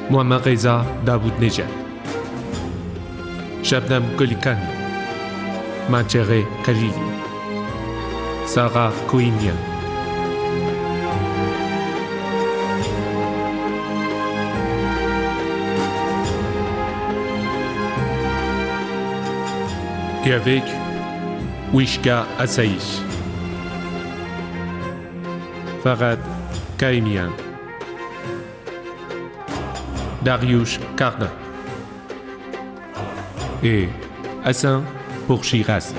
محمد رضا داوود نژاد، شبنم گلیکانی، منچره خلیلی، سارا کوینیان. Et avec Wishka Asaïch, Farad Kaimian, Dariush Karna et Hassan Pourchirazi.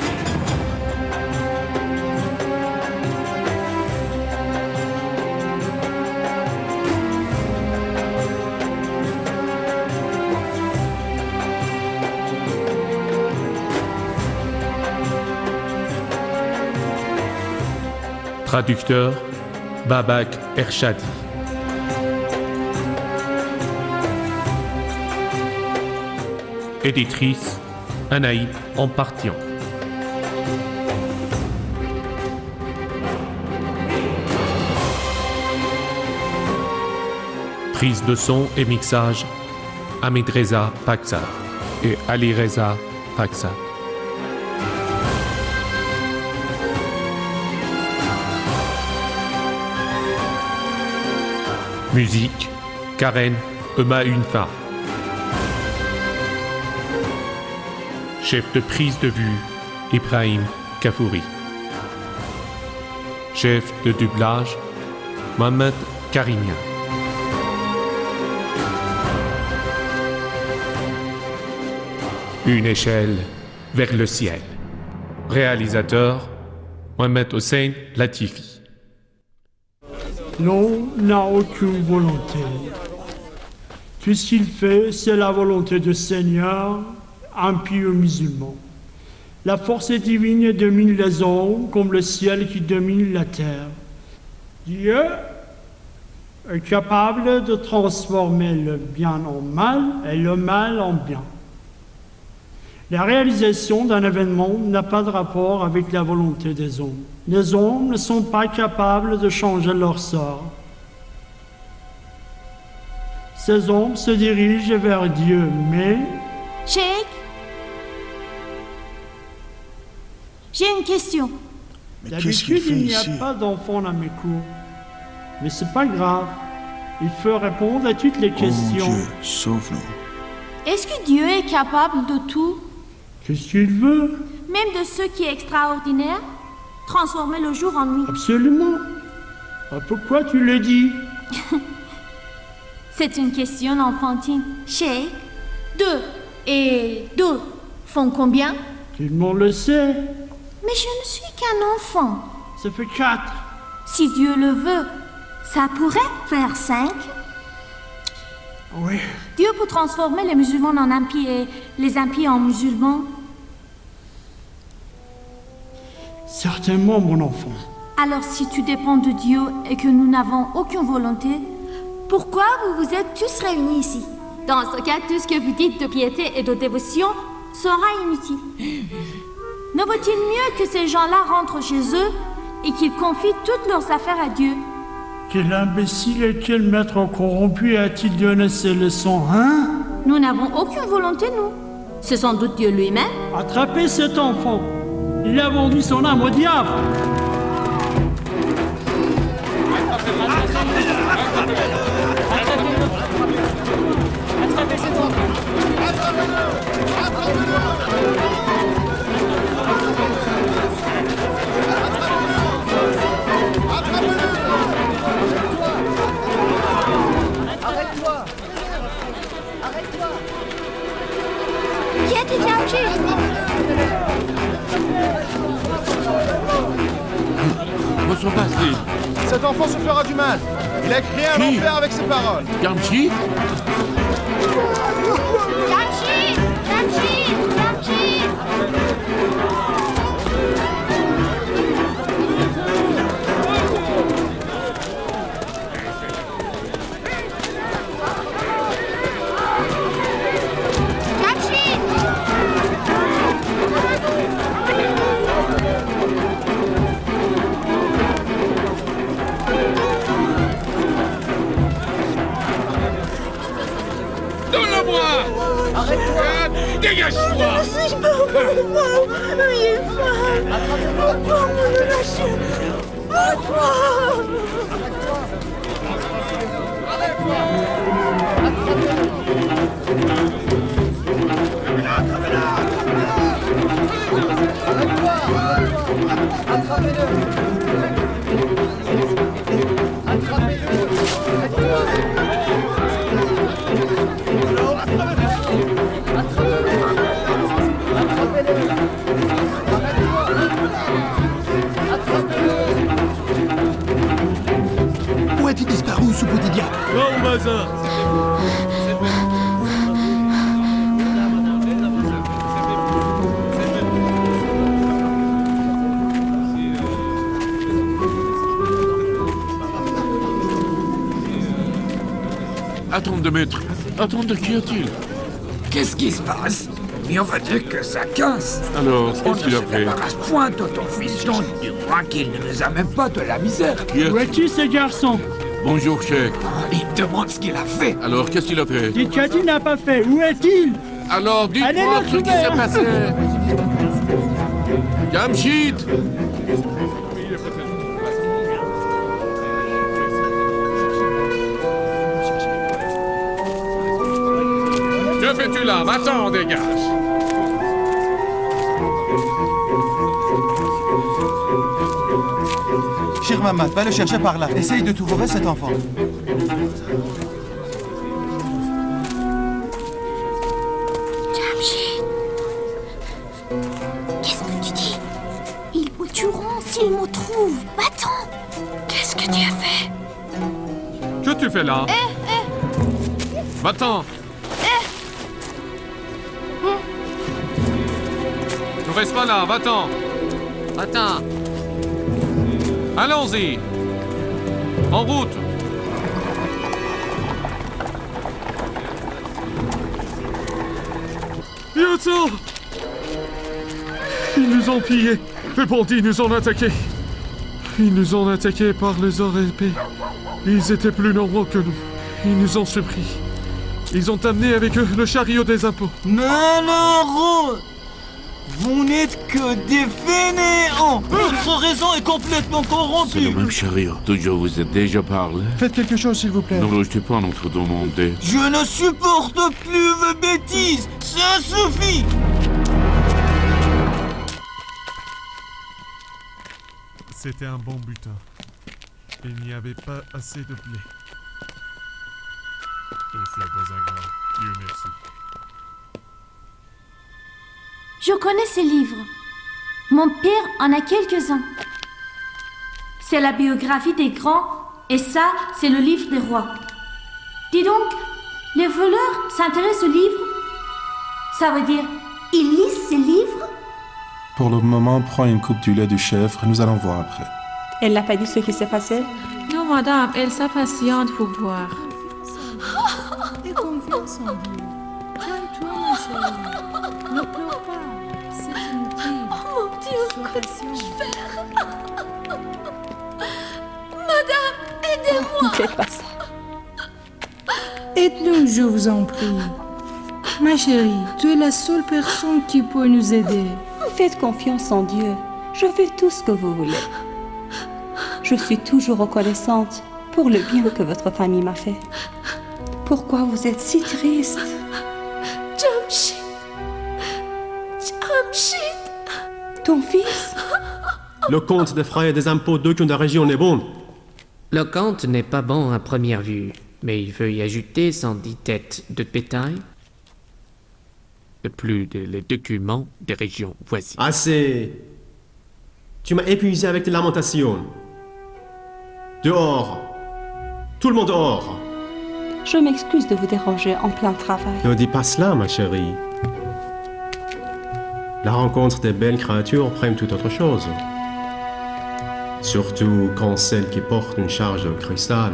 Traducteur Babak Ershadi. Éditrice Anaï Ampartian. Prise de son et mixage Hamid Reza Paksad et Ali Reza Paksad. Musique, Karen Ema-Unfa. Chef de prise de vue, Ibrahim Kafouri. Chef de doublage, Mohamed Karimian. Une échelle vers le ciel. Réalisateur, Mohamed Hossein Latifi. L'homme n'a aucune volonté. Tout ce qu'il fait, c'est la volonté du Seigneur, impie aux musulmans. La force divine domine les hommes comme le ciel qui domine la terre. Dieu est capable de transformer le bien en mal et le mal en bien. La réalisation d'un événement n'a pas de rapport avec la volonté des hommes. Les hommes ne sont pas capables de changer leur sort. Ces hommes se dirigent vers Dieu, mais... Cheikh, j'ai une question. Mais qu'est-ce qu'il D'habitude, fait il n'y ici? a pas d'enfants dans mes cours. Mais c'est pas grave. Il faut répondre à toutes les Oh questions. Dieu, sauve-nous. Est-ce que Dieu est capable de tout, Qu'est-ce qu'il veut? même de ce qui est extraordinaire? Transformer le jour en nuit. Absolument. Ah, pourquoi tu le dis? C'est une question enfantine. Cheikh, 2 et 2 font combien? Tout le monde le sait. Mais je ne suis qu'un enfant. Ça fait 4. Si Dieu le veut, ça pourrait faire 5. Oui. Dieu peut transformer les musulmans en impies et les impies en musulmans. Certainement, mon enfant. Alors si tu dépends de Dieu et que nous n'avons aucune volonté, pourquoi vous vous êtes tous réunis ici? Dans ce cas, tout ce que vous dites de piété et de dévotion sera inutile. Ne vaut-il mieux que ces gens-là rentrent chez eux et qu'ils confient toutes leurs affaires à Dieu? Quel imbécile et quel maître corrompu a-t-il donné ces leçons, hein? Nous n'avons aucune volonté, nous. C'est sans doute Dieu lui-même. Attrapez cet enfant. Il a vendu son âme au diable. Qui a-t-il capturé? Où sont passés? Cet enfant se fera du mal. Il a créé un Qui? enfer avec ses paroles. Gamchi? Jamshid! Jamshid! Jamshid! Pourquoi vous me lâchez? Pourquoi? Où a-t-il disparu, ce petit diable? Va au bazar. Attendez, maître. Attendez, qu'y a-t-il? Qu'est-ce qui se passe? Mais on va dire que ça casse. Alors, On qu'est-ce ne qu'il a se fait? débarrasse point de ton fils John, du moins qu'il ne nous amène pas de la misère. Qui Où est... est-il, ce garçon? Bonjour, chef. Il demande ce qu'il a fait. Alors, qu'est-ce qu'il a fait? Dites qu'il n'a pas fait. Où est-il? Alors, Allez dites-moi le ce qui trouver, s'est hein. passé. Jamshid! Que fais-tu là? Va-t'en, dégage. Cher Mamad, va le chercher par là. Essaye de trouver cet enfant. Jamshid, qu'est-ce que tu dis? Ils me tueront s'ils me trouvent. Va-t'en. Qu'est-ce que tu as fait? Que tu fais là? Va-t'en. Ne reste pas là, va-t'en. Attends. Allons-y. En route. Bientôt. Ils nous ont pillés. Les bandits nous ont attaqués. Ils nous ont attaqués par les ors épais. Ils étaient plus nombreux que nous. Ils nous ont surpris. Ils ont amené avec eux le chariot des impôts. Malheureux! Vous n'êtes que des fainéants! Votre raison est complètement C'est corrompue! le même chariot dont je vous ai déjà parlé. Faites quelque chose, s'il vous plaît. Ne rejetez pas notre demandé. Je ne supporte plus vos bêtises! Ça suffit! C'était un bon butin. Il n'y avait pas assez de blé. Tout fleur dans un grain. Dieu merci. Je connais ces livres. Mon père en a quelques-uns. C'est la biographie des grands, et ça, c'est le livre des rois. Dis donc, les voleurs s'intéressent aux livres? Ça veut dire, ils lisent ces livres? Pour le moment, prends une coupe du lait du chèvre, nous allons voir après. Elle n'a pas dit ce qui s'est passé? Non, madame, elle s'impatiente pour voir. Aie confiance en Dieu. Calme-toi, ma chérie. Ne pleure pas. C'est inutile. Oh mon Dieu, que puis-je faire? Madame, aidez-moi! Ne faites pas ça. Aide-nous, je vous en prie. Ma chérie, tu es la seule personne qui peut nous aider. Faites confiance en Dieu. Je fais tout ce que vous voulez. Je suis toujours reconnaissante pour le bien que votre famille m'a fait. Pourquoi vous êtes si triste? Jamshid! Jamshid! Ton fils? Le compte des frais et des impôts d'aucune région n'est bon. Le compte n'est pas bon à première vue, mais il veut y ajouter 110 têtes de bétail, de plus les documents des régions voisines. Assez. Tu m'as épuisé avec tes lamentations. Dehors. Tout le monde dehors. Je m'excuse de vous déranger en plein travail. Ne dis pas cela, ma chérie. La rencontre des belles créatures prime toute autre chose. Surtout quand celle qui porte une charge de cristal.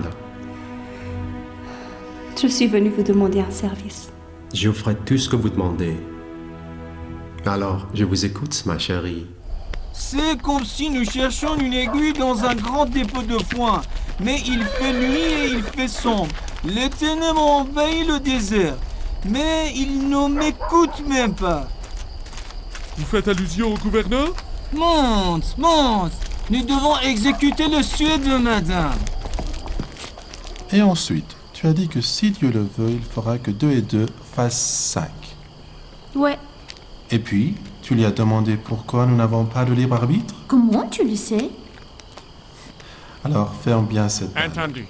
Je suis venue vous demander un service. Je vous ferai tout ce que vous demandez. Alors, je vous écoute, ma chérie. C'est comme si nous cherchions une aiguille dans un grand dépôt de foin. Mais il fait nuit et il fait sombre. Les ténèbres envahissent le désert. Mais il ne m'écoute même pas. Vous faites allusion au gouverneur? Monte, monte. Nous devons exécuter le souhait de madame. Et ensuite, tu as dit que si Dieu le veut, il fera que 2 et 2 fassent 5. Ouais. Et puis, tu lui as demandé pourquoi nous n'avons pas de libre arbitre? Comment tu le sais? Alors, ferme bien cette balle. Entendu.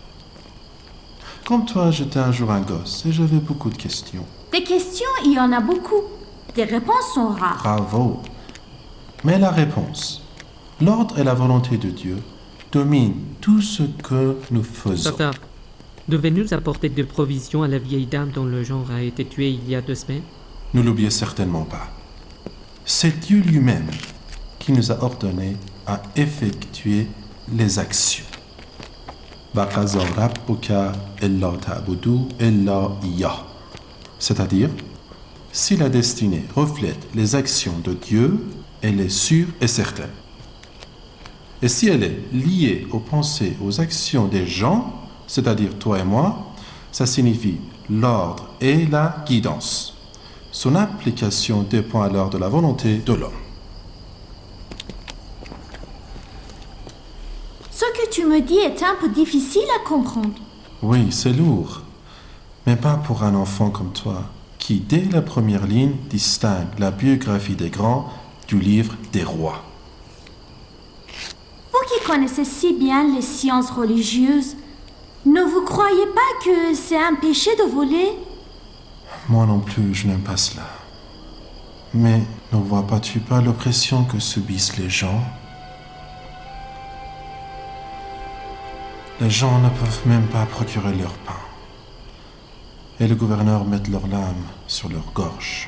Comme toi, j'étais un jour un gosse et j'avais beaucoup de questions. Des questions, il y en a beaucoup. Des réponses sont rares. Bravo. Mais la réponse, l'ordre et la volonté de Dieu dominent tout ce que nous faisons. Safdar, devez-nous apporter des provisions à la vieille dame dont le genre a été tué il y a 2 semaines? Ne l'oubliez certainement pas. C'est Dieu lui-même qui nous a ordonné à effectuer les actions. C'est-à-dire, si la destinée reflète les actions de Dieu, elle est sûre et certaine. Et si elle est liée aux pensées, aux actions des gens, c'est-à-dire toi et moi, ça signifie l'ordre et la guidance. Son application dépend alors de la volonté de l'homme. Ce que tu me dis est un peu difficile à comprendre. Oui, c'est lourd. Mais pas pour un enfant comme toi, qui, dès la première ligne, distingue la biographie des grands du livre des rois. Vous qui connaissez si bien les sciences religieuses, ne vous croyez pas que c'est un péché de voler? Moi non plus, je n'aime pas cela. Mais ne vois-tu pas l'oppression que subissent les gens? Les gens ne peuvent même pas procurer leur pain. Et le gouverneur met leur lame sur leur gorge.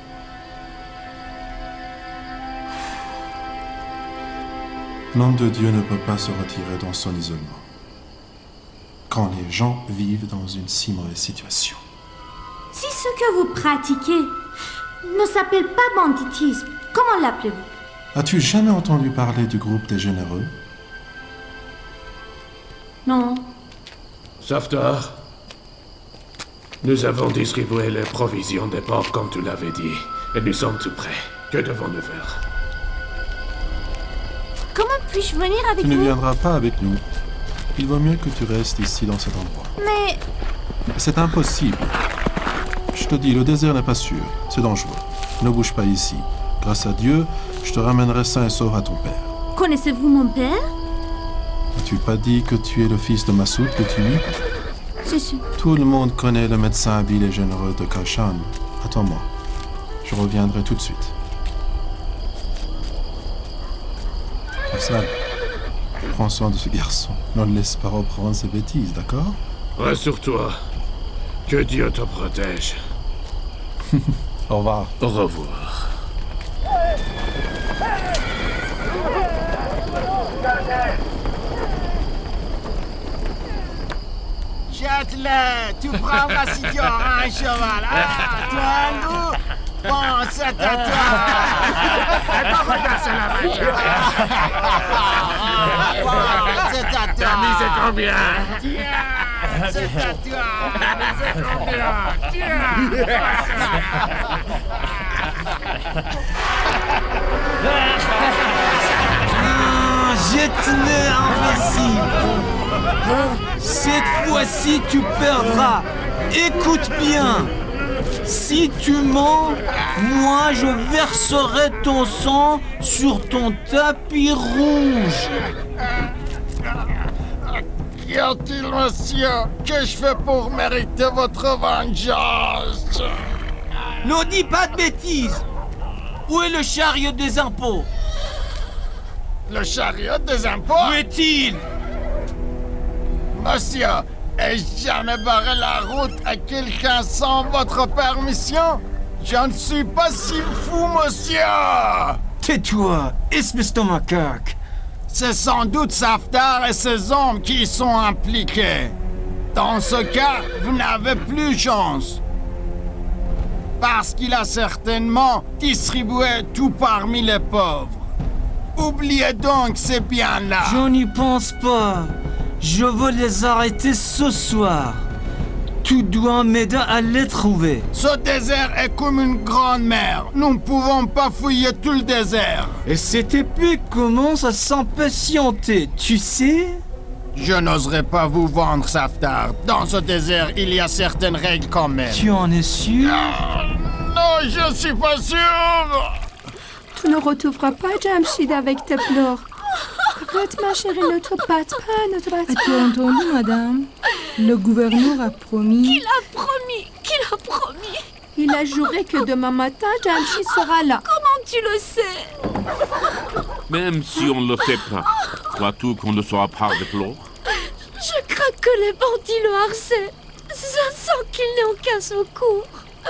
L'homme de Dieu ne peut pas se retirer dans son isolement quand les gens vivent dans une si mauvaise situation. Si ce que vous pratiquez ne s'appelle pas banditisme, comment l'appelez-vous? As-tu jamais entendu parler du groupe des généreux? Non. Safdar, nous avons distribué les provisions des pauvres comme tu l'avais dit, et nous sommes tout prêts. Que devons-nous faire? Comment puis-je venir avec Tu vous? ne viendras pas avec nous. Il vaut mieux que tu restes ici dans cet endroit. Mais... C'est impossible. Je te dis, le désert n'est pas sûr. C'est dangereux. Ne bouge pas ici. Grâce à Dieu, je te ramènerai sain et sauf à ton père. Connaissez-vous mon père? As-tu pas dit que tu es le fils de Massoud que tu es? C'est sûr. Tout le monde connaît le médecin habile et généreux de Kashan. Attends-moi. Je reviendrai tout de suite. Afzal, prends soin de ce garçon. Ne le laisse pas reprendre ses bêtises, d'accord? Rassure-toi. Que Dieu te protège. Au revoir. Au revoir. Jette-le! Tu prendras si tu auras un cheval. Ah, toi un loup? Bon, c'est à toi! Regarde cela, ma chérie. Bon, c'est à toi! T'as misé combien? Tiens! C'est à toi! T'as misé combien? Tiens! Jette-le, imbécile! Cette fois-ci, tu perdras. Écoute bien. Si tu mens, moi je verserai ton sang sur ton tapis rouge. Qu'y a-t-il, monsieur? Que je fais pour mériter votre vengeance? Ne dis pas de bêtises. Où est le chariot des impôts? Le chariot des impôts? Où est-il? Monsieur, ai-je jamais barré la route à quelqu'un sans votre permission? Je ne suis pas si fou, monsieur! Tais-toi, espèce macaque. C'est sans doute Safdar et ses hommes qui y sont impliqués. Dans ce cas, vous n'avez plus chance. Parce qu'il a certainement distribué tout parmi les pauvres. Oubliez donc ces biens-là. Je n'y pense pas. Je veux les arrêter ce soir. Tu dois m'aider à les trouver. Ce désert est comme une grande mer. Nous ne pouvons pas fouiller tout le désert. Et cette épée commence à s'impatienter, tu sais? Je n'oserais pas vous vendre, Saftar. Dans ce désert, il y a certaines règles quand même. Tu en es sûr? Non, je suis pas sûr. Tu ne retrouveras pas Jamshid avec tes pleurs. Arrête, ma chérie, ne te batte pas, ne te batte pas. As-tu entendu, madame? Le gouverneur a promis... Qu'il a promis? Qu'il a promis? Il a juré que demain matin, Jamshid sera là. Comment tu le sais? Même si on ne le sait pas, crois-tu qu'on ne saura pas de pleurs? Je crains que les bandits le harcèlent. Je sens qu'il n'ait aucun secours.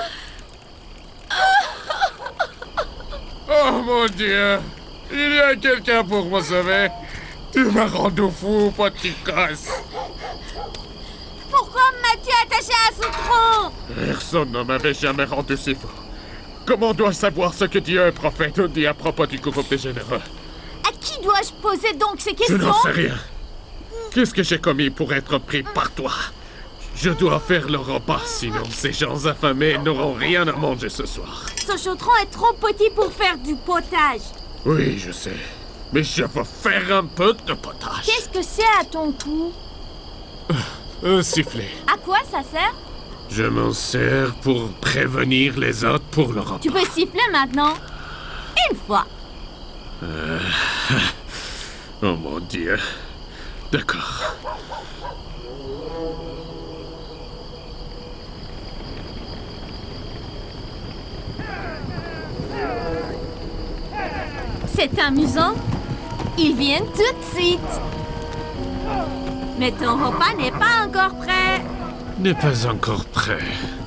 Oh mon Dieu! Il y a quelqu'un pour me sauver. Tu m'as rendu fou, petit gosse. Pourquoi m'as-tu attaché à ce tronc? Personne ne m'avait jamais rendu si fou. Comment dois-je savoir ce que Dieu et prophète ont dit à propos du groupe des généreux? À qui dois-je poser donc ces questions? Je n'en sais rien. Qu'est-ce que j'ai commis pour être pris par toi? Je dois faire le repas, sinon ces gens affamés n'auront rien à manger ce soir. Ce chaudron est trop petit pour faire du potage. Oui, je sais. Mais je veux faire un peu de potage. Qu'est-ce que c'est à ton tour? Un sifflet. À quoi ça sert? Je m'en sers pour prévenir les autres pour le repas. Tu peux siffler maintenant? Une fois. Oh mon Dieu. D'accord. C'est amusant. Ils viennent tout de suite. Mais ton repas n'est pas encore prêt. N'est pas encore prêt.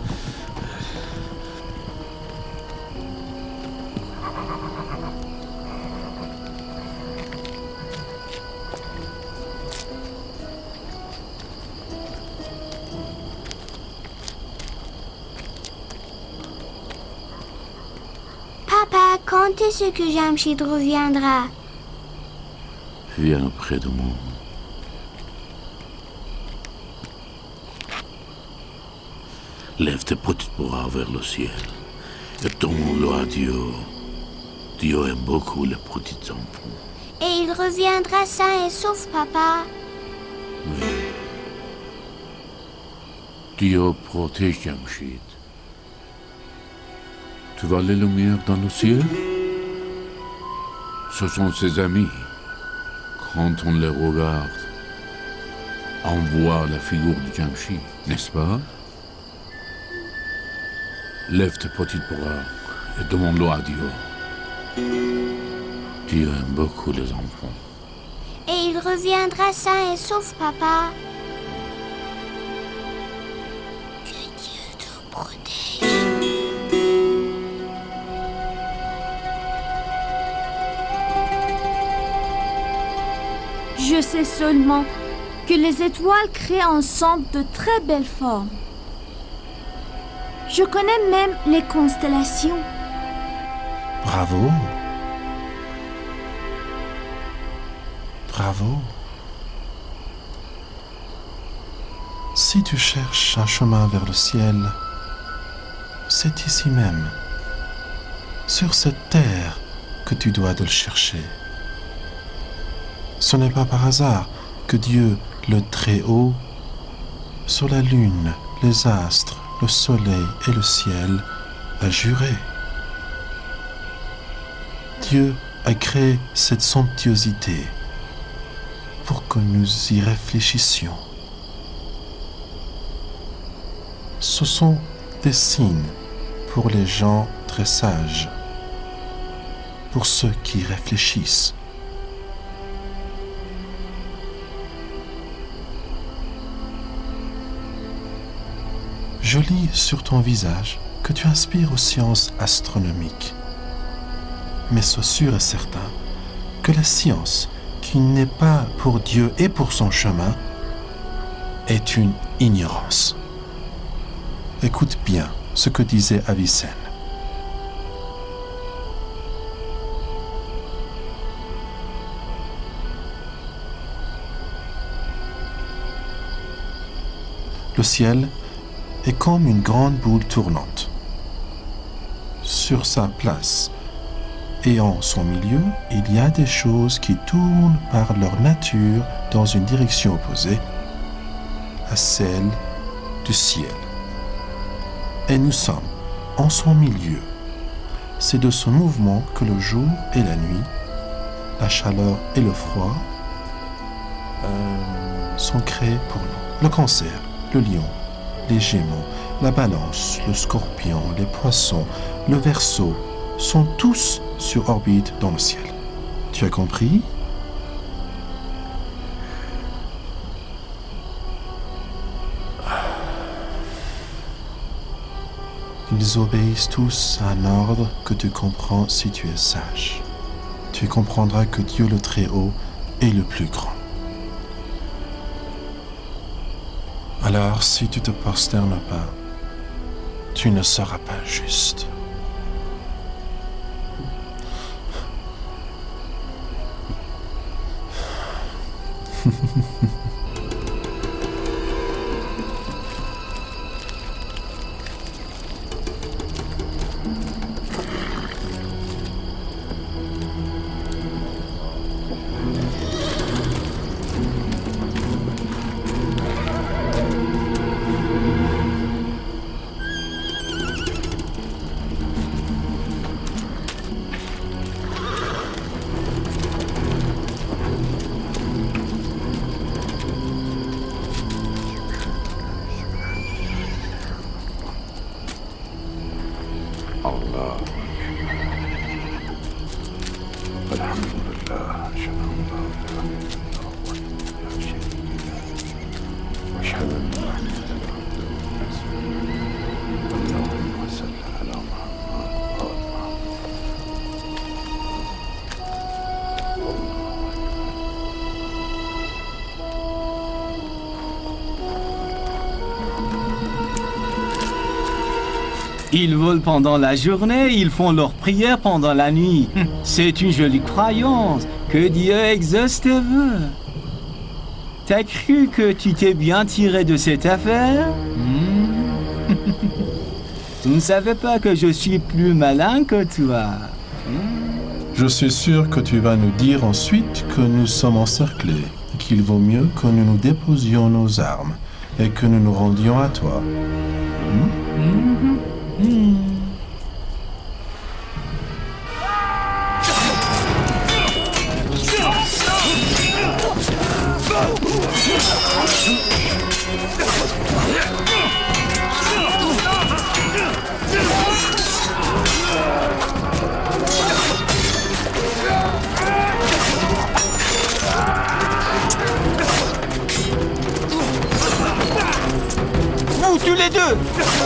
Papa, quand est-ce que Jamshid reviendra? Viens auprès de moi. Lève tes petites bras vers le ciel et demande-le à Dieu. Dieu aime beaucoup les petits enfants. Et il reviendra sain et sauf, papa. Oui. Dieu protège Jamshid. Tu vois les lumières dans le ciel? Ce sont ses amis. Quand on les regarde, on voit la figure de Jamshid, n'est-ce pas? Lève tes petits bras et demande-le à Dieu. Dieu aime beaucoup les enfants. Et il reviendra sain et sauf, papa. Que Dieu te protège. Je sais seulement que les étoiles créent ensemble de très belles formes. Je connais même les constellations. Bravo. Bravo. Si tu cherches un chemin vers le ciel, c'est ici même, sur cette terre, que tu dois de le chercher. Ce n'est pas par hasard que Dieu, le Très-Haut, sur la lune, les astres, le soleil et le ciel, a juré. Dieu a créé cette somptuosité pour que nous y réfléchissions. Ce sont des signes pour les gens très sages, pour ceux qui réfléchissent. Je lis sur ton visage que tu inspires aux sciences astronomiques. Mais sois sûr et certain que la science, qui n'est pas pour Dieu et pour son chemin, est une ignorance. Écoute bien ce que disait Avicenne. Le ciel est comme une grande boule tournante. Sur sa place et en son milieu, il y a des choses qui tournent par leur nature dans une direction opposée à celle du ciel. Et nous sommes en son milieu. C'est de ce mouvement que le jour et la nuit, la chaleur et le froid sont créés pour nous. Le Cancer, le Lion, les Gémeaux, la Balance, le Scorpion, les Poissons, le Verseau sont tous sur orbite dans le ciel. Tu as compris? Ils obéissent tous à un ordre que tu comprends si tu es sage. Tu comprendras que Dieu le Très-Haut est le plus grand. Alors, si tu te prosternes pas, tu ne seras pas juste. Ils volent pendant la journée, ils font leurs prières pendant la nuit. C'est une jolie croyance, que Dieu exauce tes vœux. T'as cru que tu t'es bien tiré de cette affaire? Tu ne savais pas que je suis plus malin que toi. Je suis sûr que tu vas nous dire ensuite que nous sommes encerclés, qu'il vaut mieux que nous nous déposions nos armes et que nous nous rendions à toi. Vous, tous les deux!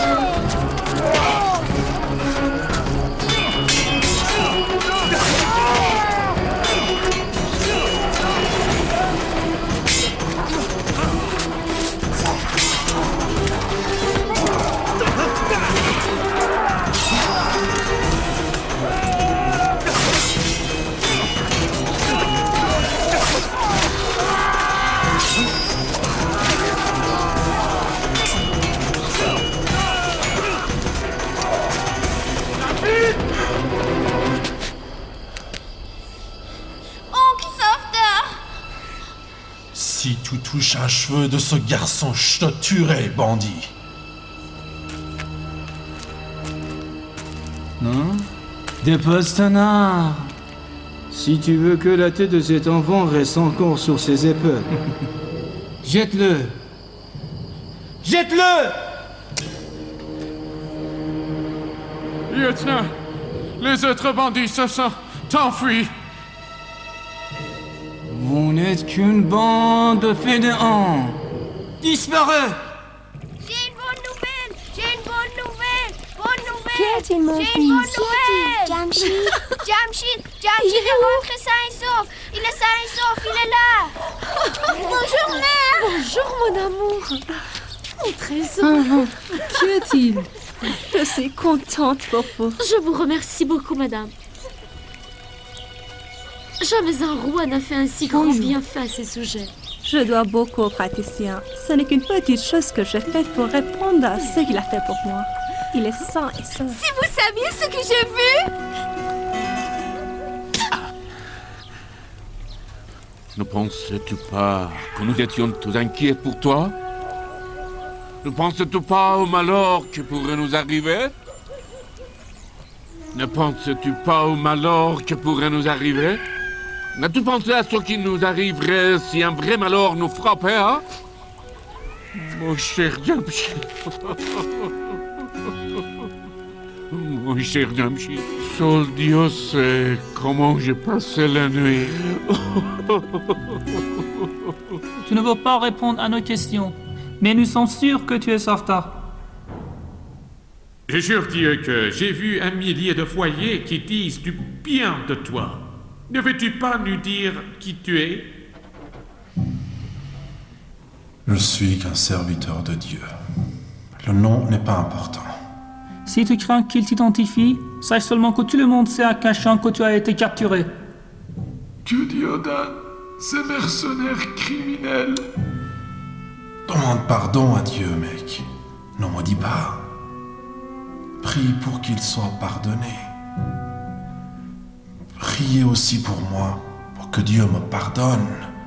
Si tu touches un cheveu de ce garçon, je te tuerai, bandit. Non? Dépose ton art. Si tu veux que la tête de cet enfant reste encore sur ses épaules, jette-le. Jette-le! Lieutenant, les autres bandits se sont enfuis. Vous n'êtes qu'une bande de fainéants. Disparez! J'ai une bonne nouvelle! J'ai une bonne nouvelle! Bonne nouvelle! Qu'y a-t-il, mon J'ai fils? une bonne nouvelle! Jamshid! Jamshid! Jamshid est rentré sain et sauf! Il est sain et sauf! Il est là! Bonjour, mère! Bonjour, mon amour. Mon trésor. Qu'y a-t-il? Je suis contente pour vous. Je vous remercie beaucoup, madame. Jamais un roi n'a fait un si grand bienfait à ses sujets. Je dois beaucoup au praticien. Ce n'est qu'une petite chose que j'ai faite pour répondre à ce qu'il a fait pour moi. Il est sain et sauf. Si vous saviez ce que j'ai vu! Ne penses-tu pas que nous étions tous inquiets pour toi? Ne penses-tu pas au malheur qui pourrait nous arriver? Ne penses-tu pas au malheur qui pourrait nous arriver? N'as-tu pensé à ce qui nous arriverait si un vrai malheur nous frappait, hein? Mon cher Jamshid. Mon cher Jamshid. Seul Dieu sait comment j'ai passé la nuit. Tu ne veux pas répondre à nos questions, mais nous sommes sûrs que tu es Saftar. Je jure Dieu que j'ai vu 1 millier de foyers qui disent du bien de toi. Ne veux-tu pas nous dire qui tu es? Je suis qu'un serviteur de Dieu. Le nom n'est pas important. Si tu crains qu'il t'identifie, sache seulement que tout le monde sait à cachant que tu as été capturé. Dieu Diodan, ces mercenaires criminels. Demande pardon à Dieu, mec. Ne maudis pas. Prie pour qu'il soit pardonné. Priez aussi pour moi, pour que Dieu me pardonne.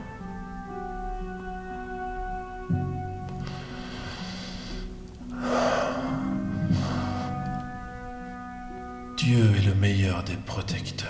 Dieu est le meilleur des protecteurs.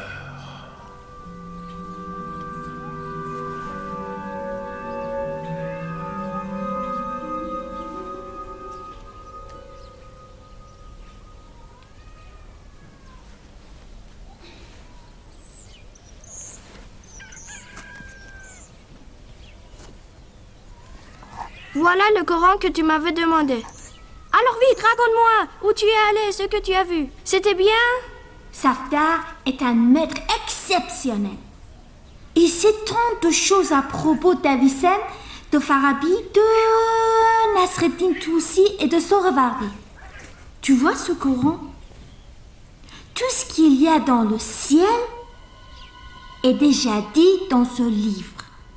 Voilà le Coran que tu m'avais demandé. Alors vite, raconte-moi où tu es allé, ce que tu as vu. C'était bien? Saftar est un maître exceptionnel. Il sait tant de choses à propos d'Avicenne, de Farabi, de Nasreddin Toussi et de Sohrawardi. Tu vois ce Coran? Tout ce qu'il y a dans le ciel est déjà dit dans ce livre.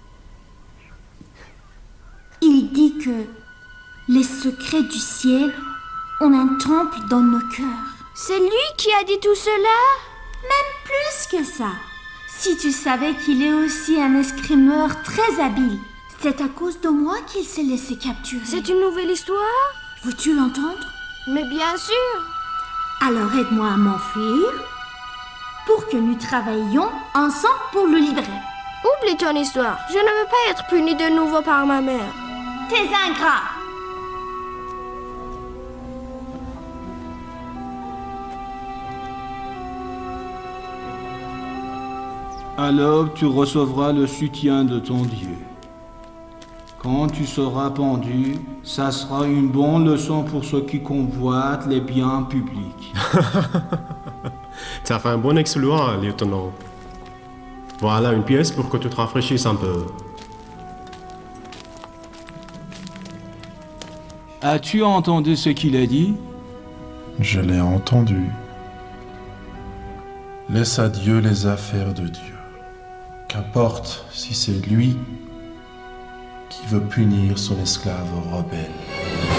Il dit que les secrets du ciel ont un temple dans nos cœurs. C'est lui qui a dit tout cela? Même plus que ça. Si tu savais qu'il est aussi un escrimeur très habile, c'est à cause de moi qu'il s'est laissé capturer. C'est une nouvelle histoire? Veux-tu l'entendre? Mais bien sûr. Alors aide-moi à m'enfuir pour que nous travaillions ensemble pour le libérer. Oublie ton histoire. Je ne veux pas être puni de nouveau par ma mère. T'es ingrat. Alors tu recevras le soutien de ton Dieu. Quand tu seras pendu, ça sera une bonne leçon pour ceux qui convoitent les biens publics. Tu as fait un bon exploit, lieutenant. Voilà une pièce pour que tu te rafraîchisses un peu. As-tu entendu ce qu'il a dit? Je l'ai entendu. Laisse à Dieu les affaires de Dieu. Qu'importe si c'est lui qui veut punir son esclave rebelle.